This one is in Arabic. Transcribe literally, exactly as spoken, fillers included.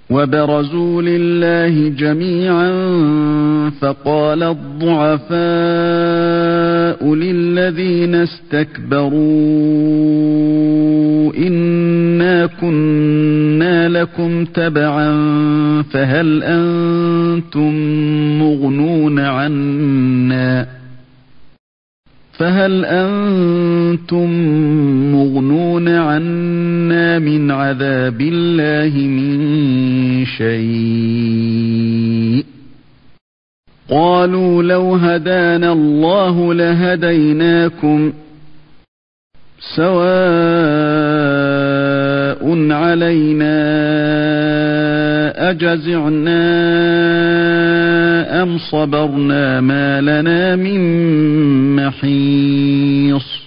وبرزوا لله جميعا فقال الضعفاء للذين استكبروا إنا كنا لكم تبعا فهل أنتم مغنون عنا فهل أنتم مغنون عنا من عذاب الله من شيء قالوا لو هدانا الله لهديناكم سواء علينا أجزعنا أم صبرنا ما لنا من محيص